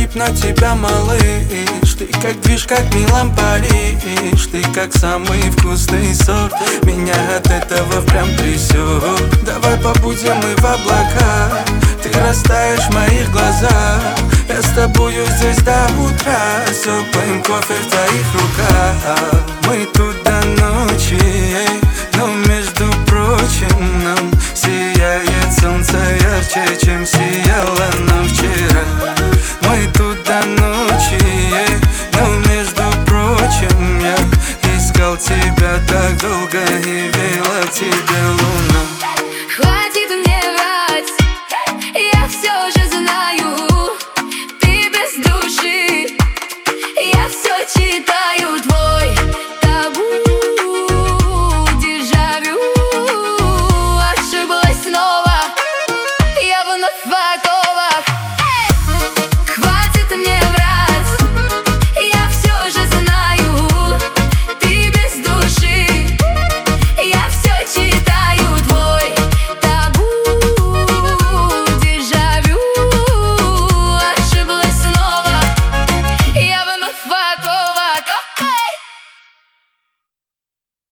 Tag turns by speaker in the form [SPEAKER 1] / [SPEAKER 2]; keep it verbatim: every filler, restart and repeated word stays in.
[SPEAKER 1] смотреть на тебя, малыш. Ты как движ, как Милан Париж. Ты как самый вкусный сорт. Меня от этого прям трясет. Давай побудем мы в облаках. Ты растаешь в моих глазах. Я с тобою здесь до утра. С теплым кофе в твоих руках. Мы тут до ночи.